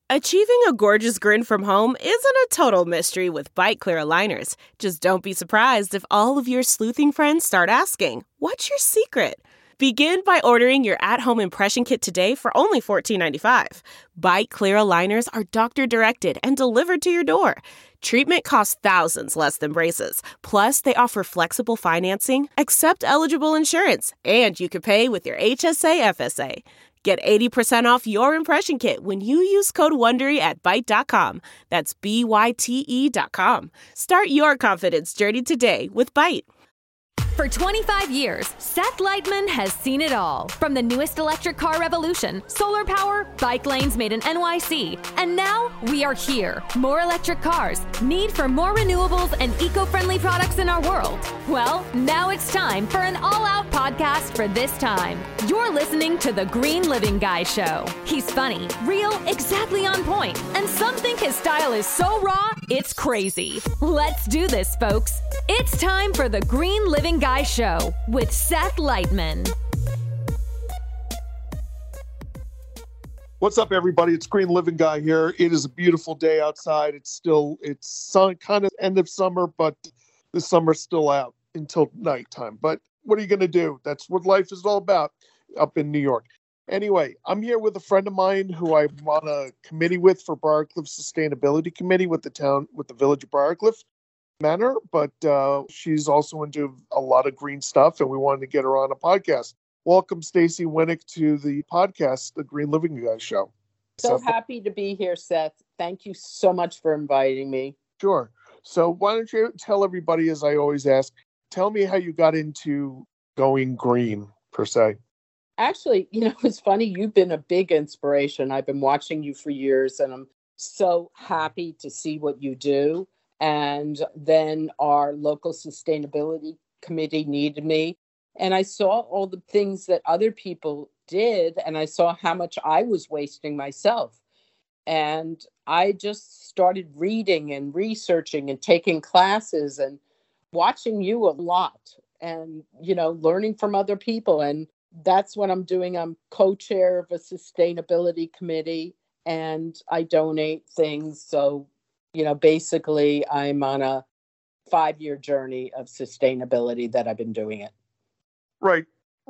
Achieving a gorgeous grin from home isn't a total mystery with Byte Clear aligners. Just don't be surprised if all of your sleuthing friends start asking, "What's your secret?" Begin by ordering your at-home impression kit today for only $14.95. Byte Clear aligners are doctor-directed and delivered to your door. Treatment costs thousands less than braces. Plus, they offer flexible financing, accept eligible insurance, and you can pay with your HSA FSA. Get 80% off your impression kit when you use code WONDERY at Byte.com. That's BYTE.com. Start your confidence journey today with Byte. For 25 years, Seth Leitman has seen it all. From the newest electric car revolution, solar power, bike lanes made in NYC. And now we are here. More electric cars, need for more renewables and eco-friendly products in our world. Well, now it's time for an all-out podcast for this time. You're listening to The Green Living Guy Show. He's funny, real, exactly on point, and some think his style is so raw, it's crazy. Let's do this, folks. It's time for The Green Living Guy Show with Seth Leitman. What's up, everybody? It's Green Living Guy here. It is a beautiful day outside. It's sun, kind of end of summer, but the summer's still out until nighttime. But what are you going to do? That's what life is all about up in New York. Anyway, I'm here with a friend of mine who I'm on a committee with for Briarcliff Sustainability Committee with the Village of Briarcliff Manor, but she's also into a lot of green stuff, and we wanted to get her on a podcast. Welcome, Stacey Winnick, to the podcast, The Green Living Guy Show. So happy to be here, Seth. Thank you so much for inviting me. Sure. So why don't you tell everybody, as I always ask, tell me how you got into going green, per se. Actually, it's funny. You've been a big inspiration. I've been watching you for years, and I'm so happy to see what you do. And then our local sustainability committee needed me. And I saw all the things that other people did, and I saw how much I was wasting myself. And I just started reading and researching and taking classes and watching you a lot and, learning from other people. And that's what I'm doing. I'm co-chair of a sustainability committee, and I donate things. So basically, I'm on a 5-year journey of sustainability that I've been doing it. Right.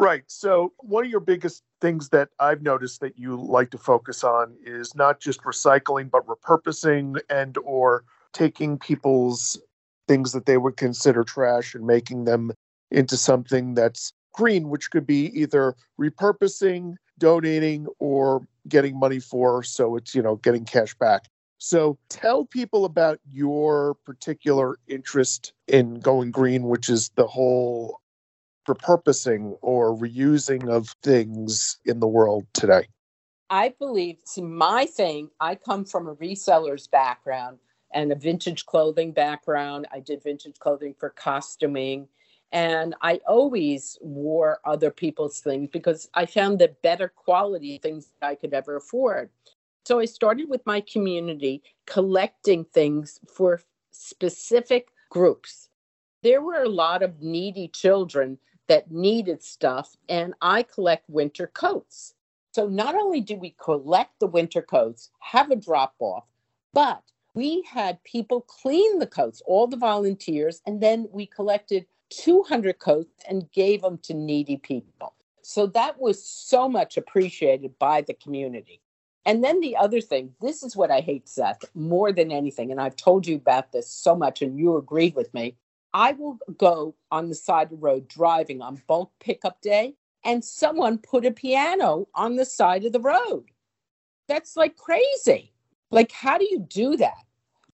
So one of your biggest things that I've noticed that you like to focus on is not just recycling, but repurposing and or taking people's things that they would consider trash and making them into something that's green, which could be either repurposing, donating, or getting money for. So it's, getting cash back. So tell people about your particular interest in going green, which is the whole repurposing or reusing of things in the world today. I believe, my thing, I come from a reseller's background and a vintage clothing background. I did vintage clothing for costuming, and I always wore other people's things because I found the better quality things that I could ever afford. So I started with my community collecting things for specific groups. There were a lot of needy children that needed stuff, and I collect winter coats. So not only do we collect the winter coats, have a drop-off, but we had people clean the coats, all the volunteers, and then we collected 200 coats and gave them to needy people. So that was so much appreciated by the community. And then the other thing, this is what I hate, Seth, more than anything, and I've told you about this so much, and you agreed with me. I will go on the side of the road driving on bulk pickup day, and someone put a piano on the side of the road. That's like crazy. Like, how do you do that?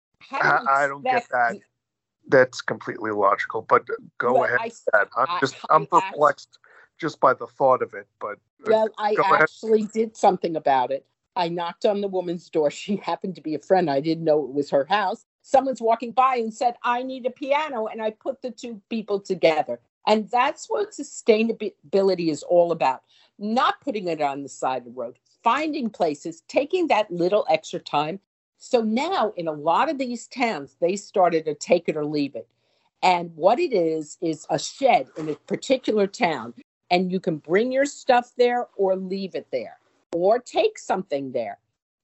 I don't get that. That's completely illogical, but go ahead with that. I'm perplexed just by the thought of it. But I actually did something about it. I knocked on the woman's door. She happened to be a friend. I didn't know it was her house. Someone's walking by and said, "I need a piano." And I put the two people together. And that's what sustainability is all about. Not putting it on the side of the road, finding places, taking that little extra time. So now in a lot of these towns, they started to take it or leave it. And what it is a shed in a particular town. And you can bring your stuff there or leave it there or take something there.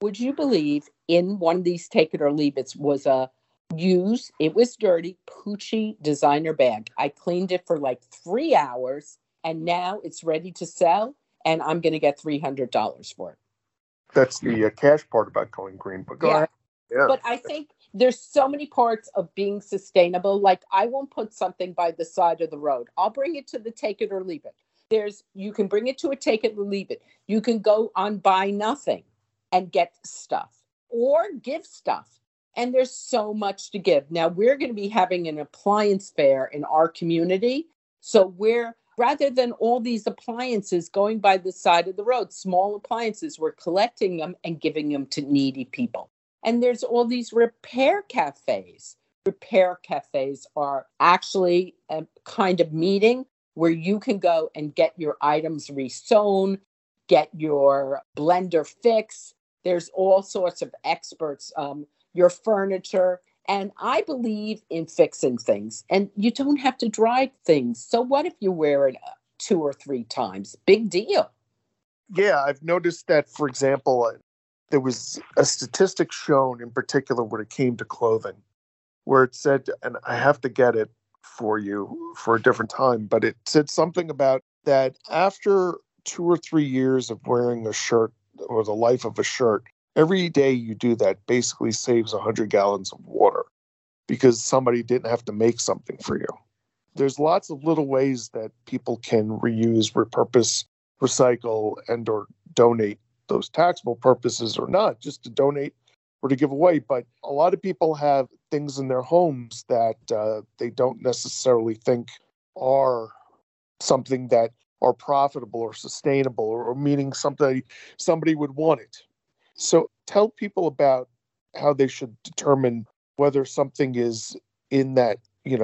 Would you believe in one of these take it or leave it was a used, it was dirty, Pucci designer bag. I cleaned it for like 3 hours and now it's ready to sell and I'm going to get $300 for it. That's the cash part about going green, but go ahead. Yeah. But I think there's so many parts of being sustainable. Like I won't put something by the side of the road. I'll bring it to the take it or leave it. You can bring it to a take it or leave it. You can go on buy nothing and get stuff or give stuff. And there's so much to give. Now we're going to be having an appliance fair in our community. So rather than all these appliances going by the side of the road, small appliances, we're collecting them and giving them to needy people. And there's all these repair cafes. Repair cafes are actually a kind of meeting where you can go and get your items resewn, get your blender fixed. There's all sorts of experts, your furniture. And I believe in fixing things. And you don't have to dry things. So what if you wear it 2 or 3 times? Big deal. Yeah, I've noticed that, for example, there was a statistic shown in particular when it came to clothing, where it said, and I have to get it for you for a different time, but it said something about that after 2 or 3 years of wearing a shirt or the life of a shirt, every day you do that basically saves 100 gallons of water because somebody didn't have to make something for you. There's lots of little ways that people can reuse, repurpose, recycle, and or donate those taxable purposes or not, just to donate or to give away. But a lot of people have things in their homes that they don't necessarily think are something that are profitable or sustainable or meaning somebody would want it. So tell people about how they should determine whether something is in that,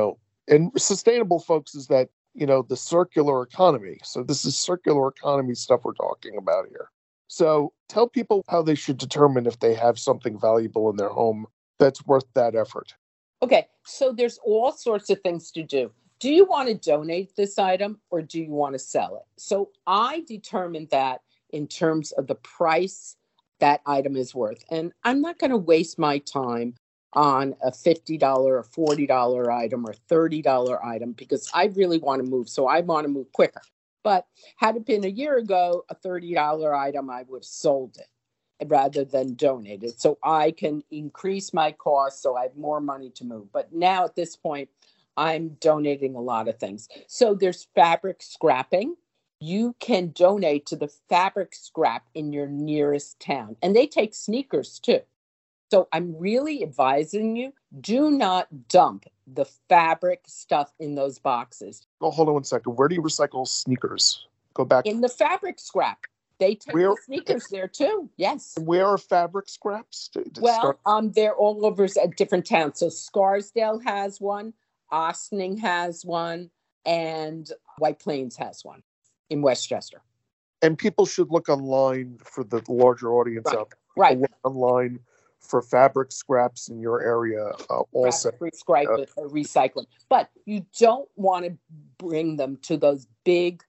and sustainable, folks, is that, the circular economy. So this is circular economy stuff we're talking about here. So tell people how they should determine if they have something valuable in their home that's worth that effort. Okay, so there's all sorts of things to do. Do you want to donate this item or do you want to sell it? So I determined that in terms of the price that item is worth. And I'm not going to waste my time on a $50 or $40 item or $30 item because I really want to move. So I want to move quicker. But had it been a year ago, a $30 item, I would have sold it rather than donate it. So I can increase my cost so I have more money to move. But now at this point, I'm donating a lot of things. So there's fabric scrapping. You can donate to the fabric scrap in your nearest town. And they take sneakers too. So I'm really advising you, do not dump the fabric stuff in those boxes. Oh, hold on 1 second. Where do you recycle sneakers? Go back. In the fabric scrap. They take the sneakers there too. Yes. Where are fabric scraps? They're all over at different towns. So Scarsdale has one, Ossining has one, and White Plains has one in Westchester. And people should look online for the larger audience out there. Right. Look online for fabric scraps in your area also. Recycling. But you don't want to bring them to those big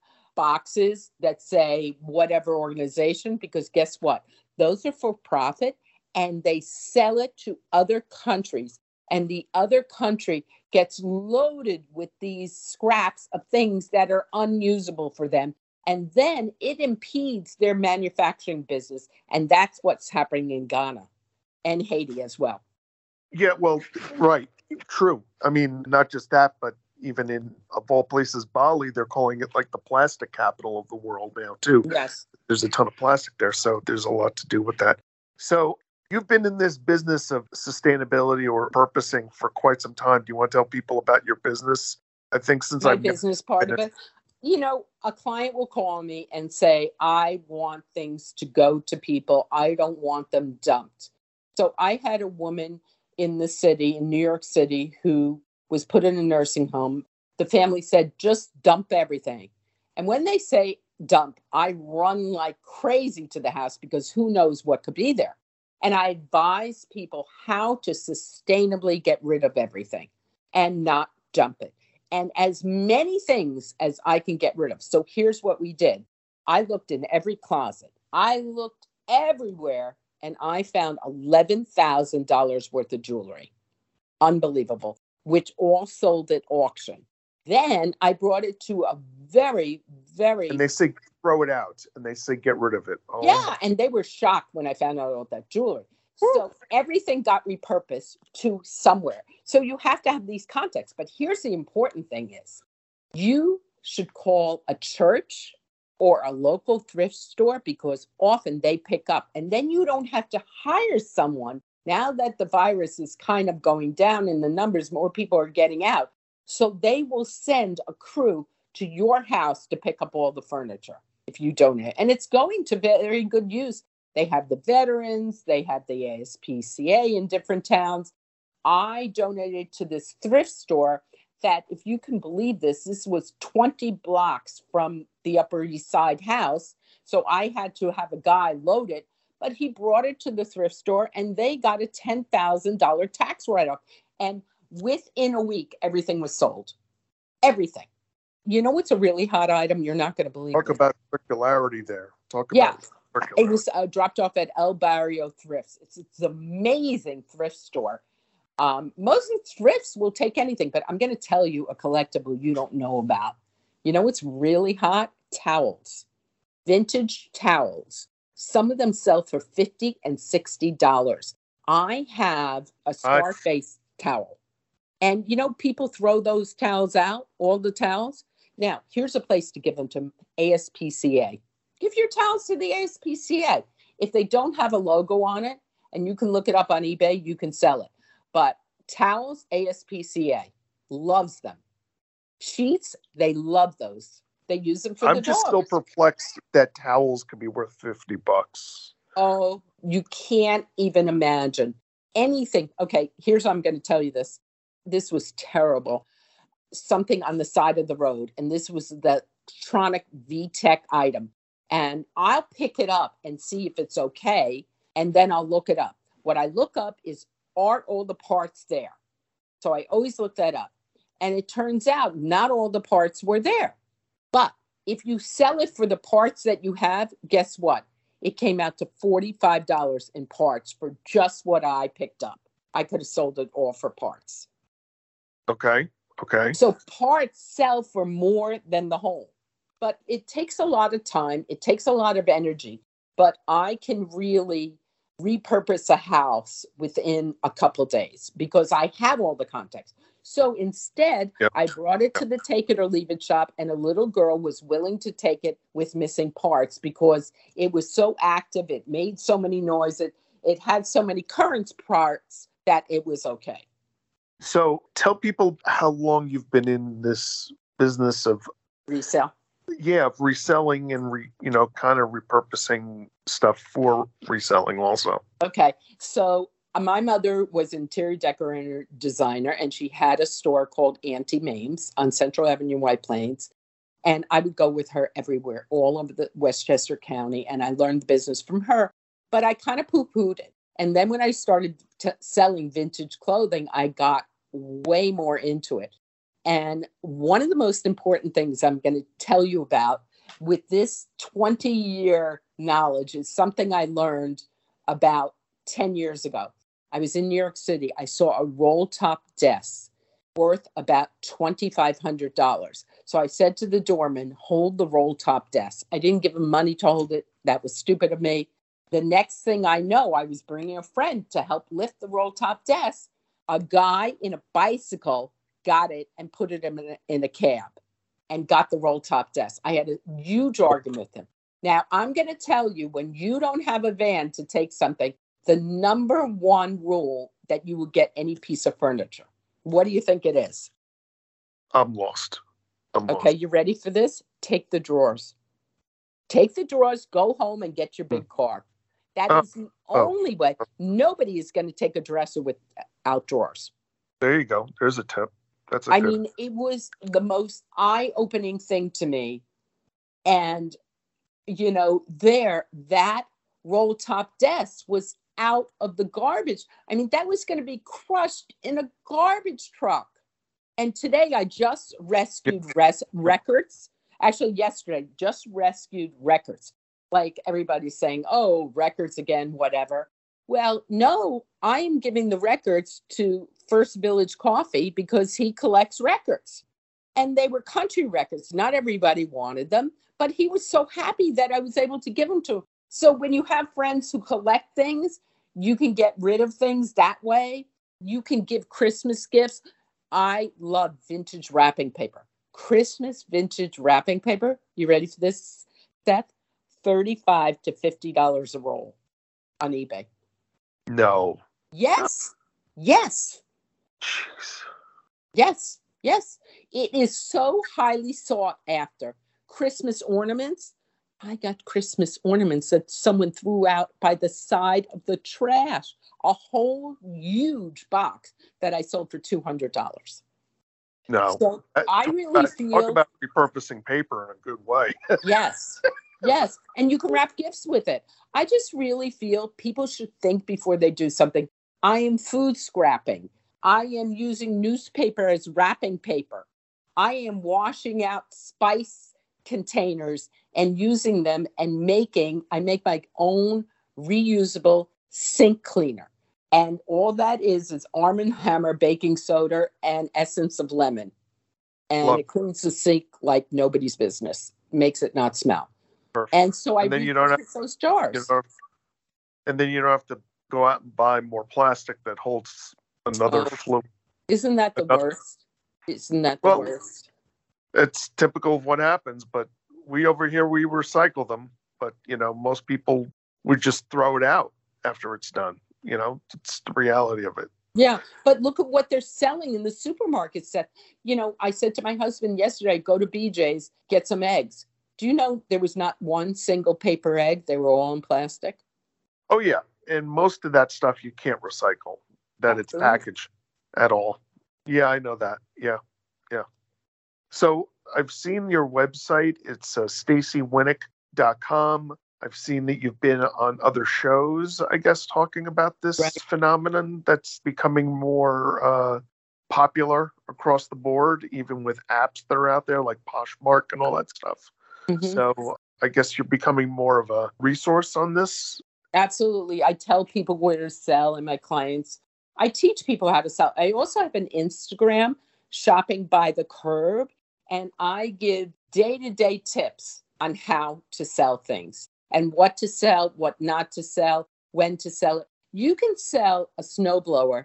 boxes that say whatever organization, because guess what? Those are for profit and they sell it to other countries. And the other country gets loaded with these scraps of things that are unusable for them. And then it impedes their manufacturing business. And that's what's happening in Ghana and Haiti as well. Yeah, well, right. True. I mean, not just that, but even in, of all places, Bali, they're calling it like the plastic capital of the world now, too. Yes. There's a ton of plastic there, so there's a lot to do with that. So you've been in this business of sustainability or purposing for quite some time. Do you want to tell people about your business? I think since my business part of it, a client will call me and say, I want things to go to people. I don't want them dumped. So I had a woman in the city, in New York City, who was put in a nursing home. The family said, just dump everything. And when they say dump, I run like crazy to the house because who knows what could be there. And I advise people how to sustainably get rid of everything and not dump it. And as many things as I can get rid of. So here's what we did. I looked in every closet. I looked everywhere and I found $11,000 worth of jewelry. Unbelievable, which all sold at auction. Then I brought it to a very, very... And they say throw it out, and they say get rid of it. Oh. Yeah, and they were shocked when I found out all that jewelry. So everything got repurposed to somewhere. So you have to have these contexts. But here's the important thing is, you should call a church or a local thrift store, because often they pick up. And then you don't have to hire someone. Now that the virus is kind of going down in the numbers, more people are getting out. So they will send a crew to your house to pick up all the furniture if you donate. And it's going to very good use. They have the veterans, they have the ASPCA in different towns. I donated to this thrift store that, if you can believe this was 20 blocks from the Upper East Side house. So I had to have a guy load it, but he brought it to the thrift store and they got a $10,000 tax write-off. And within a week, everything was sold. Everything. You know what's a really hot item? You're not going to believe Talk this. about circularity there. Talk Yeah. about It was dropped off at El Barrio Thrifts. It's an amazing thrift store. Most thrifts will take anything, but I'm going to tell you a collectible you don't know about. You know what's really hot? Towels. Vintage towels. Some of them sell for $50 and $60. I have a Scarface towel. And, you know, people throw those towels out, all the towels. Now, here's a place to give them to ASPCA. Give your towels to the ASPCA. If they don't have a logo on it, and you can look it up on eBay, you can sell it. But towels, ASPCA loves them. Sheets, they love those. They use them for the dogs. I'm just still perplexed that towels could be worth $50. Oh, you can't even imagine anything. Okay, here's how I'm going to tell you this. This was terrible. Something on the side of the road, and this was the Tronic VTech item. And I'll pick it up and see if it's okay, and then I'll look it up. What I look up is, are all the parts there? So I always look that up. And it turns out not all the parts were there. But if you sell it for the parts that you have, guess what? It came out to $45 in parts for just what I picked up. I could have sold it all for parts. Okay. So parts sell for more than the whole. But it takes a lot of time. It takes a lot of energy. But I can really repurpose a house within a couple of days because I have all the context. So instead, I brought it to the Take It or Leave It shop, and a little girl was willing to take it with missing parts because it was so active. It made so many noises. It had so many current parts that it was okay. So tell people how long you've been in this business of resale. Yeah, of reselling and kind of repurposing stuff for reselling also. Okay, so my mother was interior decorator designer, and she had a store called Auntie Mame's on Central Avenue, White Plains. And I would go with her everywhere, all over the Westchester County, and I learned the business from her. But I kind of poo-pooed it. And then when I started selling vintage clothing, I got way more into it. And one of the most important things I'm going to tell you about with this 20-year knowledge is something I learned about 10 years ago. I was in New York City. I saw a roll-top desk worth about $2,500. So I said to the doorman, hold the roll-top desk. I didn't give him money to hold it. That was stupid of me. The next thing I know, I was bringing a friend to help lift the roll-top desk. A guy in a bicycle got it and put it in a cab and got the roll-top desk. I had a huge argument with him. Now, I'm going to tell you, when you don't have a van to take something, the number one rule that you will get any piece of furniture. What do you think it is? I'm lost. Okay, you ready for this? Take the drawers. Take the drawers, go home and get your big car. That is the only way. Nobody is going to take a dresser without drawers. There you go. There's a tip. That's a tip. I tip. mean, it was the most eye-opening thing to me. And, that roll-top desk was out of the garbage. I mean, that was going to be crushed in a garbage truck. And today I just rescued records. Actually, yesterday, just rescued records. like everybody's saying, oh, records again, whatever. Well, no, I am giving the records to First Village Coffee because he collects records. And they were country records. Not everybody wanted them, but he was so happy that I was able to give them to him. So when you have friends who collect things, you can get rid of things that way. You can give Christmas gifts. I love vintage wrapping paper. Christmas vintage wrapping paper. You ready for this, Seth? $35 to $50 a roll on eBay. No. Yes. Yes. Jeez. Yes. Yes. It is so highly sought after. Christmas ornaments. I got Christmas ornaments that someone threw out by the side of the trash. A whole huge box that I sold for $200. No. So I really feel... Talk about repurposing paper in a good way. Yes. Yes. And you can wrap gifts with it. I just really feel people should think before they do something. I am food scrapping. I am using newspaper as wrapping paper. I am washing out spice containers and using them and I make my own reusable sink cleaner. And all that is Arm & Hammer baking soda and essence of lemon. And it cleans the sink like nobody's business. Makes it not smell. Perfect. And so I repurpose those jars. And then you don't have to go out and buy more plastic that holds another fluid. Isn't that the worst? Isn't that the worst? It's typical of what happens, but we over here, we recycle them. But, most people would just throw it out after it's done. It's the reality of it. Yeah, but look at what they're selling in the supermarket set. I said to my husband yesterday, go to BJ's, get some eggs. Do you know there was not one single paper egg? They were all in plastic. Oh, yeah. And most of that stuff you can't recycle, that it's packaged at all. Yeah, I know that. Yeah. Yeah. So I've seen your website. It's StaceyWinnick.com. I've seen that you've been on other shows, I guess, talking about this phenomenon that's becoming more popular across the board, even with apps that are out there like Poshmark and all that stuff. Mm-hmm. So I guess you're becoming more of a resource on this. Absolutely. I tell people where to sell, and my clients, I teach people how to sell. I also have an Instagram, Shopping by the Curb, and I give day-to-day tips on how to sell things and what to sell, what not to sell, when to sell it. You can sell a snowblower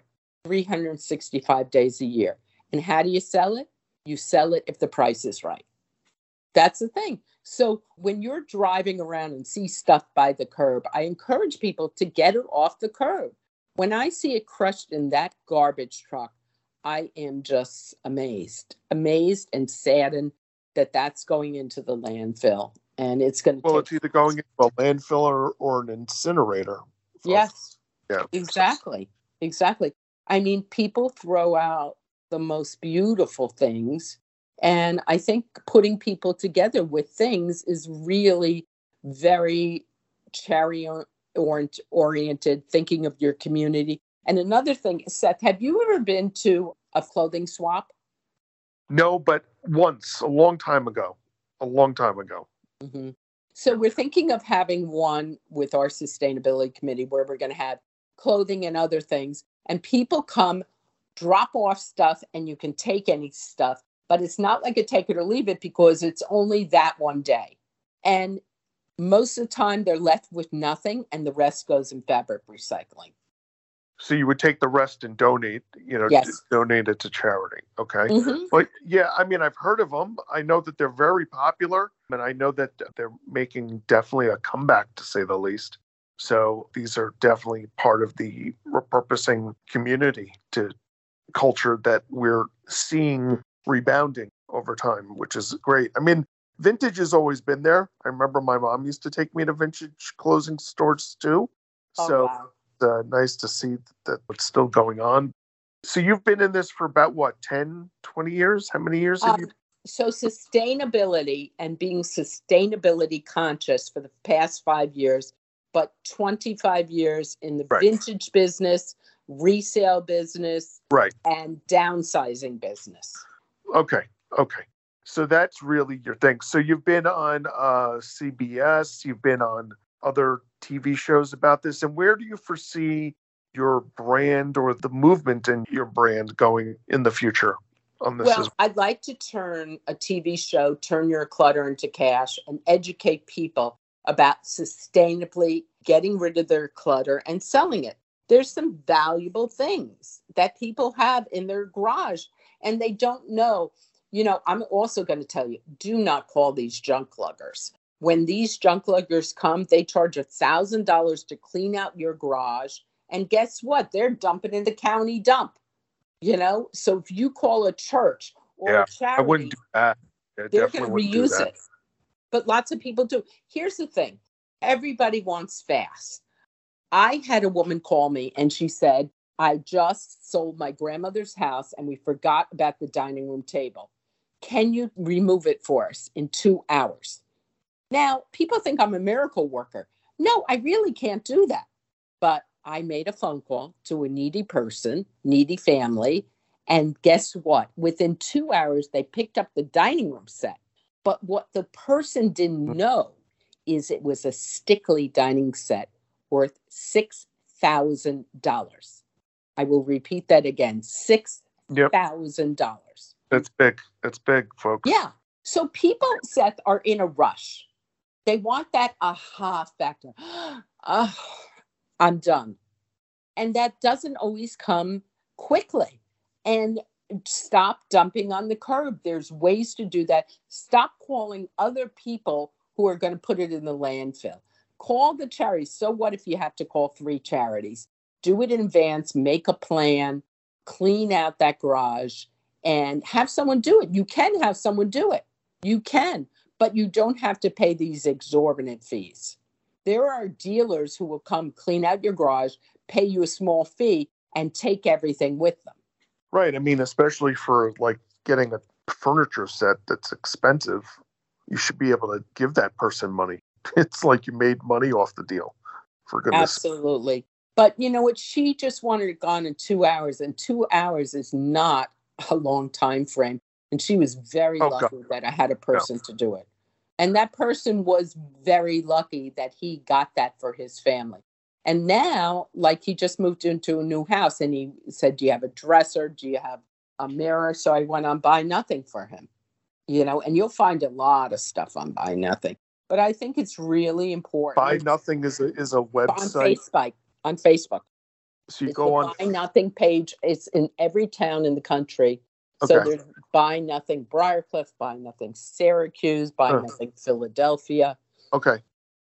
365 days a year. And how do you sell it? You sell it if the price is right. That's the thing. So when you're driving around and see stuff by the curb, I encourage people to get it off the curb. When I see it crushed in that garbage truck, I am just amazed and saddened that that's going into the landfill. And it's going to it's either going into a landfill or an incinerator. Yes, yeah, exactly. Exactly. I mean, people throw out the most beautiful things. And I think putting people together with things is really very charity-oriented, thinking of your community. And another thing, Seth, have you ever been to a clothing swap? No, but once, a long time ago. Mm-hmm. So we're thinking of having one with our sustainability committee where we're going to have clothing and other things. And people come, drop off stuff, and you can take any stuff. But it's not like a take it or leave it because it's only that one day. And most of the time they're left with nothing and the rest goes in fabric recycling. So you would take the rest and donate, yes. Donate it to charity. Okay. Mm-hmm. But yeah, I mean, I've heard of them. I know that they're very popular and I know that they're making definitely a comeback, to say the least. So these are definitely part of the repurposing community to culture that we're seeing rebounding over time, which is great. I mean, vintage has always been there. I remember my mom used to take me to vintage clothing stores too. So wow. Nice to see that it's still going on. So you've been in this for about, 10, 20 years? How many years have you? So sustainability and being sustainability conscious for the past 5 years, but 25 years in the vintage business, resale business, and downsizing business. Okay. So that's really your thing. So you've been on CBS, you've been on other TV shows about this. And where do you foresee your brand or the movement in your brand going in the future on this? Well, I'd like to turn a TV show, Turn Your Clutter into Cash, and educate people about sustainably getting rid of their clutter and selling it. There's some valuable things that people have in their garage and they don't know. You know, I'm also going to tell you, do not call these junk luggers. When these junk luggers come, they charge $1,000 to clean out your garage. And guess what? They're dumping in the county dump. You know, so if you call a church or a charity, I wouldn't do that. They're going to reuse it. But lots of people do. Here's the thing. Everybody wants fast. I had a woman call me and she said, I just sold my grandmother's house and we forgot about the dining room table. Can you remove it for us in 2 hours? Now, people think I'm a miracle worker. No, I really can't do that. But I made a phone call to a needy person, needy family. And guess what? Within 2 hours, they picked up the dining room set. But what the person didn't know is it was a Stickley dining set worth $6,000. I will repeat that again, $6,000. That's big. That's big, folks. Yeah. So people, Seth, are in a rush. They want that aha factor. Oh, I'm done. And that doesn't always come quickly. And stop dumping on the curb. There's ways to do that. Stop calling other people who are going to put it in the landfill. Call the charities. So what if you have to call 3 charities? Do it in advance, make a plan, clean out that garage, and have someone do it. You can have someone do it. You can, but you don't have to pay these exorbitant fees. There are dealers who will come clean out your garage, pay you a small fee, and take everything with them. Right. I mean, especially for like getting a furniture set that's expensive, you should be able to give that person money. It's like you made money off the deal, for goodness. Absolutely. But you know what? She just wanted it gone in 2 hours, and 2 hours is not a long time frame. And she was very lucky that I had a person to do it. And that person was very lucky that he got that for his family. And now, like, he just moved into a new house and he said, do you have a dresser? Do you have a mirror? So I went on Buy Nothing for him, you know, and you'll find a lot of stuff on Buy Nothing. But I think it's really important. Buy Nothing is a website. On Facebook. So you go on Buy Nothing page. It's in every town in the country. Okay. So there's Buy Nothing Briarcliff, Buy Nothing Syracuse, Buy Nothing Philadelphia. Okay.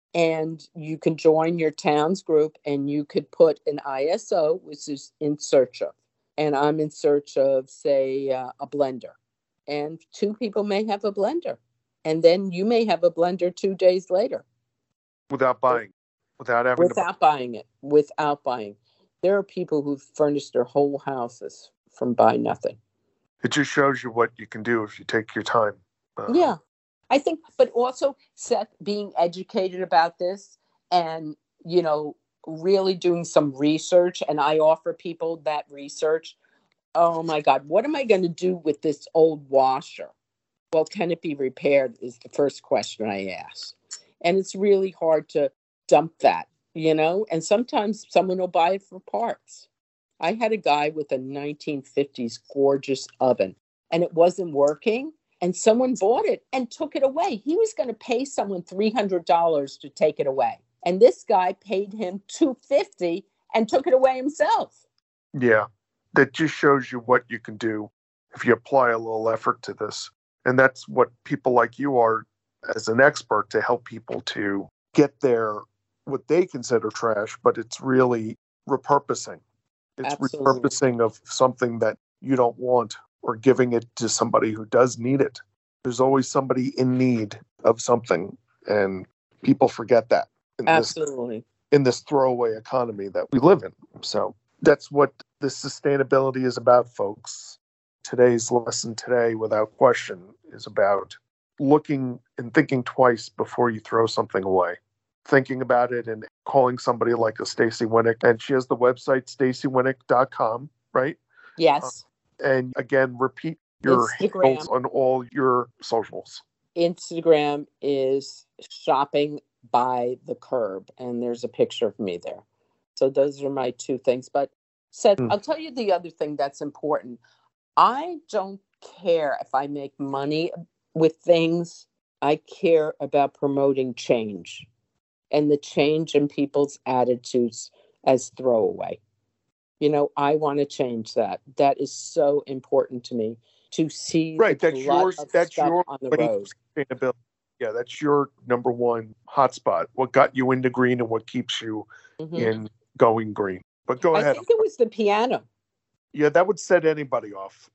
And you can join your town's group and you could put an ISO, which is in search of. And I'm in search of, say, a blender. And 2 people may have a blender. And then you may have a blender 2 days later. Without buying. Without buying it. There are people who've furnished their whole houses from Buy Nothing. It just shows you what you can do if you take your time. Yeah. I think, but also, Seth, being educated about this and, you know, really doing some research, and I offer people that research. Oh my God, what am I going to do with this old washer? Well, can it be repaired is the first question I ask. And it's really hard to dump that, you know, and sometimes someone will buy it for parts. I had a guy with a 1950s gorgeous oven and it wasn't working. And someone bought it and took it away. He was going to pay someone $300 to take it away. And this guy paid him $250 and took it away himself. Yeah, that just shows you what you can do if you apply a little effort to this. And that's what people like you are as an expert, to help people to get their, what they consider trash, but it's really repurposing. It's Absolutely. Repurposing of something that you don't want, or giving it to somebody who does need it. There's always somebody in need of something, and people forget that Absolutely. in this throwaway economy that we live in. So that's what this sustainability is about, folks. Today's lesson today, without question, is about looking and thinking twice before you throw something away. Thinking about it and calling somebody like a Stacey Winnick. And she has the website, staceywinnick.com, right? Yes. And again, repeat your Instagram. handles on all your socials. Instagram is shopping by the curb, and there's a picture of me there. So those are my two things. But Seth, I'll tell you the other thing that's important. I don't care if I make money with things. I care about promoting change and the change in people's attitudes as throwaway. I want to change that. That is so important to me, to see Right, the that's glut yours. of That's stuff your on the way road. for sustainability. Yeah, that's your number one hotspot. What got you into green and what keeps you in going green. But go I ahead. think it was the piano. Yeah, that would set anybody off.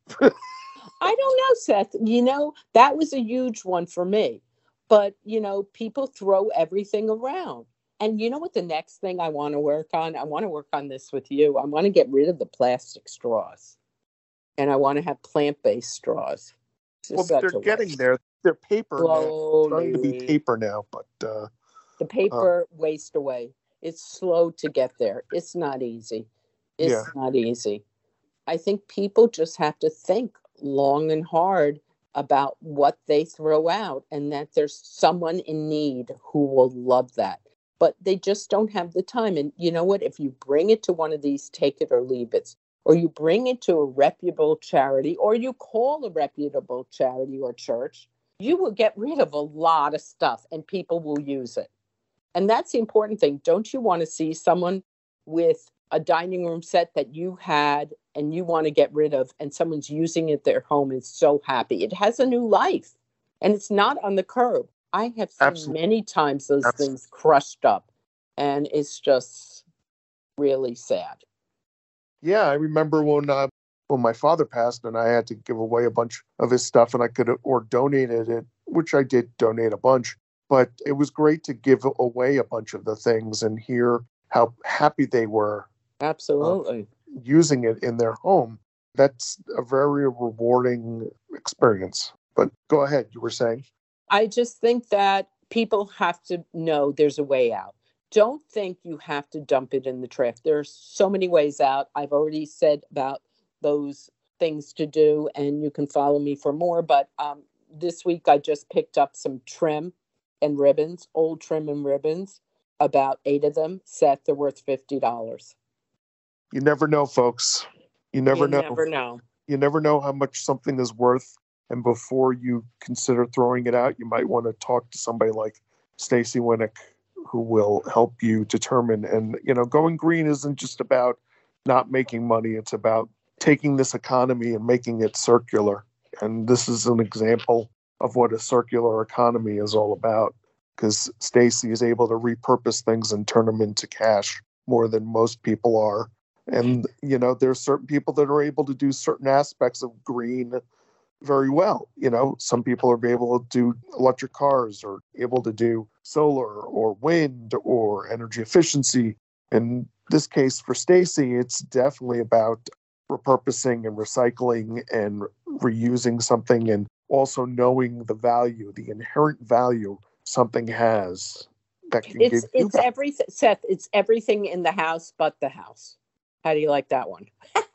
I don't know, Seth. That was a huge one for me. But, people throw everything around. And you know what the next thing I want to work on? I want to work on this with you. I want to get rid of the plastic straws. And I want to have plant-based straws. Well, they're getting there. They're paper now. Starting to be paper now, but the paper waste away. It's slow to get there. It's not easy. It's not easy. I think people just have to think long and hard about what they throw out, and that there's someone in need who will love that. But they just don't have the time. And you know what? If you bring it to one of these take it or leave it, or you bring it to a reputable charity, or you call a reputable charity or church, you will get rid of a lot of stuff and people will use it. And that's the important thing. Don't you want to see someone with a dining room set that you had and you want to get rid of, and someone's using it at their home and so happy? It has a new life and it's not on the curb. I have seen many times those things crushed up, and it's just really sad. Yeah, I remember when my father passed and I had to give away a bunch of his stuff, and I could or donated it, which I did donate a bunch. But it was great to give away a bunch of the things and hear how happy they were. Absolutely. Using it in their home. That's a very rewarding experience. But go ahead, you were saying? I just think that people have to know there's a way out. Don't think you have to dump it in the trash. There's so many ways out. I've already said about those things to do, and you can follow me for more. But this week I just picked up some trim and ribbons, old trim and ribbons, about 8 of them. Seth, they're worth $50. You never know, folks. You never know. You never know how much something is worth. And before you consider throwing it out, you might want to talk to somebody like Stacy Winnick, who will help you determine. And, going green isn't just about not making money. It's about taking this economy and making it circular. And this is an example of what a circular economy is all about, because Stacy is able to repurpose things and turn them into cash more than most people are. And, there's certain people that are able to do certain aspects of green very well. Some people are able to do electric cars, or able to do solar or wind or energy efficiency. In this case for Stacy, it's definitely about repurposing and recycling and reusing something, and also knowing the value, the inherent value something has that can give you back. Everything, Seth, it's everything in the house but the house. How do you like that one?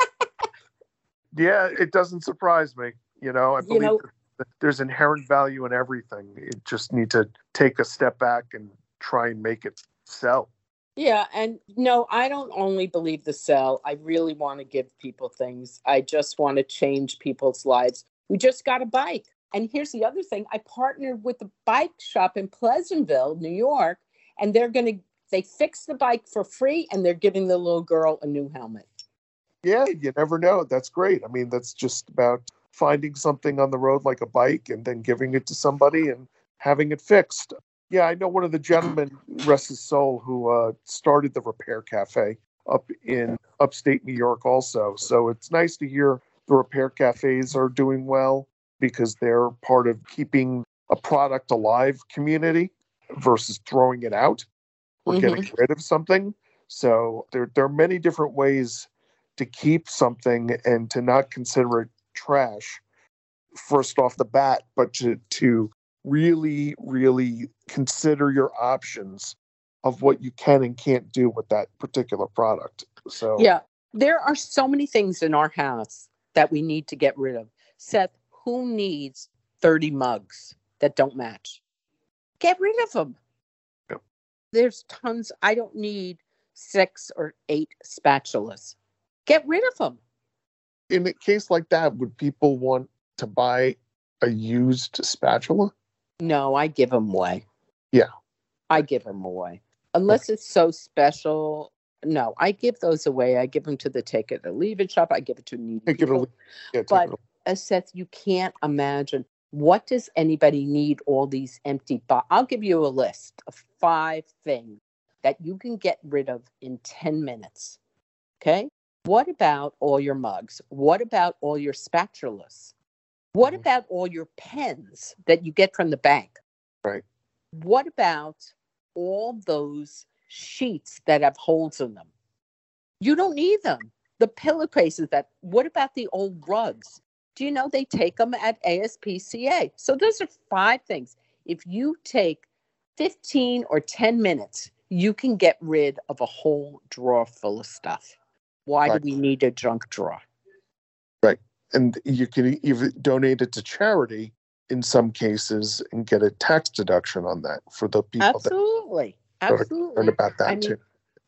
Yeah, it doesn't surprise me. I believe that there's inherent value in everything. You just need to take a step back and try and make it sell. Yeah, and no, I don't only believe the sell. I really want to give people things. I just want to change people's lives. We just got a bike. And here's the other thing. I partnered with a bike shop in Pleasantville, New York, and they fixed the bike for free, and they're giving the little girl a new helmet. Yeah, you never know. That's great. I mean, that's just about finding something on the road like a bike and then giving it to somebody and having it fixed. Yeah, I know one of the gentlemen, rest his soul, who started the Repair Cafe up in upstate New York also. So it's nice to hear the repair cafes are doing well, because they're part of keeping a product alive community versus throwing it out or getting rid of something. So there are many different ways to keep something and to not consider it trash first off the bat, but to really, really consider your options of what you can and can't do with that particular product. So yeah, there are so many things in our house that we need to get rid of. Seth, who needs 30 mugs that don't match? Get rid of them. Yep. There's tons. I don't need 6 or 8 spatulas. Get rid of them. In a case like that, would people want to buy a used spatula? No, I give them away. Yeah. I give them away. Unless it's so special. No, I give those away. I give them to the take it or leave it shop. I give it to needy people. But as Seth, you can't imagine, what does anybody need all these empty bottles? I'll give you a list of 5 things that you can get rid of in 10 minutes. Okay? What about all your mugs? What about all your spatulas? What about all your pens that you get from the bank? Right. What about all those sheets that have holes in them? You don't need them. The pillowcases what about the old rugs? Do you know they take them at ASPCA? So those are 5 things. If you take 15 or 10 minutes, you can get rid of a whole drawer full of stuff. Why do we need a junk drawer? Right. And you can even donate it to charity in some cases and get a tax deduction on that for the people Absolutely. Learn about that too.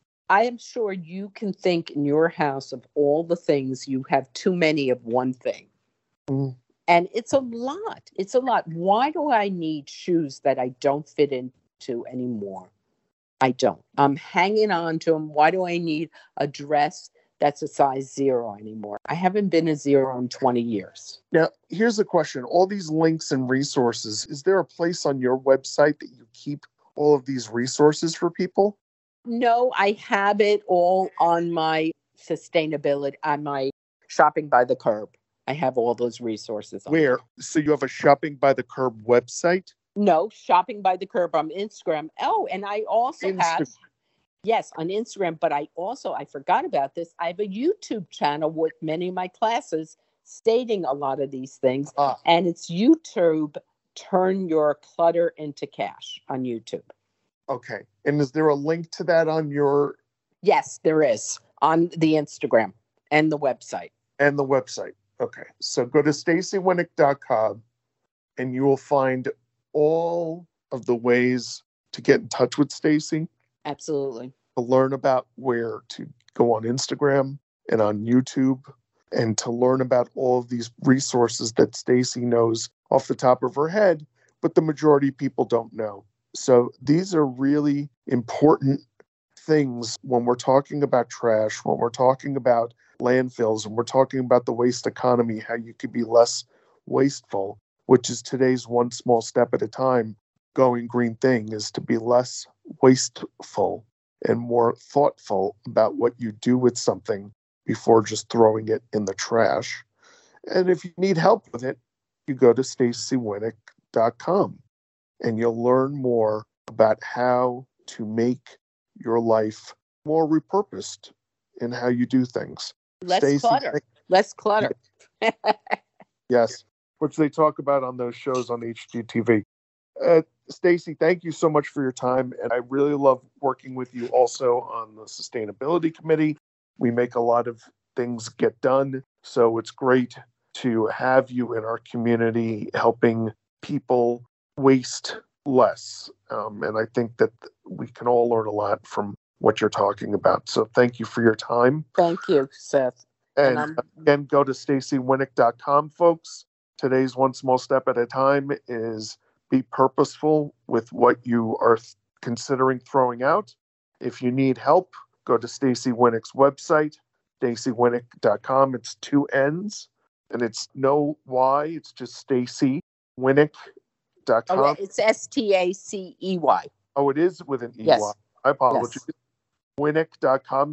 I am sure you can think in your house of all the things you have too many of one thing. Mm. And it's a lot. It's a lot. Why do I need shoes that I don't fit into anymore? I don't. I'm hanging on to them. Why do I need a dress that's a size 0 anymore? I haven't been a 0 in 20 years. Now, here's the question. All these links and resources, is there a place on your website that you keep all of these resources for people? No, I have it all on my sustainability, on my Shopping by the Curb. I have all those resources on Where? there. So you have a Shopping by the Curb website? No, Shopping by the Curb on Instagram. Oh, and I also have, yes, on Instagram, but I forgot about this. I have a YouTube channel with many of my classes stating a lot of these things. And it's YouTube, Turn Your Clutter into Cash on YouTube. Okay. And is there a link to that on your... Yes, there is, on the Instagram and the website. And the website. Okay. So go to StaceyWinnick.com and you will find all of the ways to get in touch with Stacey. Absolutely. To learn about where to go on Instagram and on YouTube, and to learn about all of these resources that Stacey knows off the top of her head, but the majority of people don't know. So these are really important things when we're talking about trash, when we're talking about landfills, and we're talking about the waste economy, how you could be less wasteful, which is today's one small step at a time. Going green thing is to be less wasteful and more thoughtful about what you do with something before just throwing it in the trash. And if you need help with it, you go to StaceyWinnick.com and you'll learn more about how to make your life more repurposed in how you do things. Less clutter. Yes, which they talk about on those shows on HGTV. Stacey, thank you so much for your time. And I really love working with you also on the Sustainability Committee. We make a lot of things get done. So it's great to have you in our community helping people waste less. And I think that we can all learn a lot from what you're talking about. So thank you for your time. Thank you, Seth. And again, go to StaceyWinnick.com, folks. Today's one small step at a time is be purposeful with what you are considering throwing out. If you need help, go to Stacey Winnick's website, StaceyWinnick.com. It's 2 N's, and it's no Y. It's just StaceyWinnick.com. Oh, it's STACEY. Oh, it is with an EY. Yes. I apologize. Yes. Winnick.com,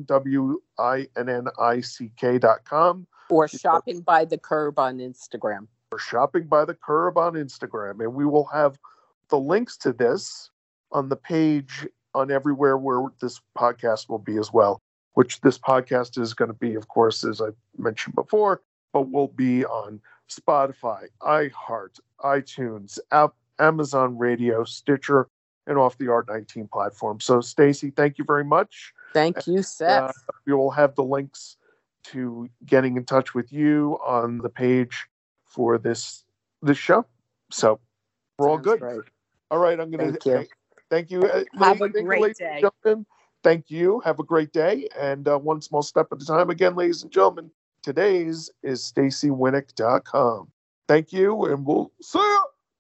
WINNICK.com. Or Shopping by the Curb on Instagram. Or Shopping by the Curb on Instagram. And we will have the links to this on the page on everywhere where this podcast will be as well, which this podcast is going to be, of course, as I mentioned before, but will be on Spotify, iHeart, iTunes, Amazon Radio, Stitcher, and off the Art19 platform. So, Stacey, thank you very much. Thank you, Seth. We will have the links to getting in touch with you on the page for this this show. So we're all Sounds good. great. All right. I'm going to thank you. Have a great day. Thank you. Have a great day. And one small step at a time. Again, ladies and gentlemen, today's is StaceyWinnick.com. Thank you, and we'll see you.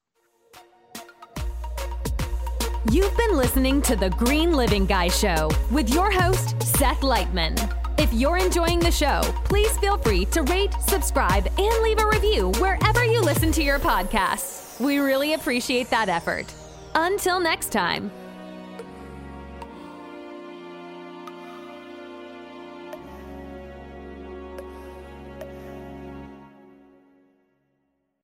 You've been listening to The Green Living Guy Show with your host, Seth Lightman. If you're enjoying the show, please feel free to rate, subscribe, and leave a review wherever you listen to your podcasts. We really appreciate that effort. Until next time.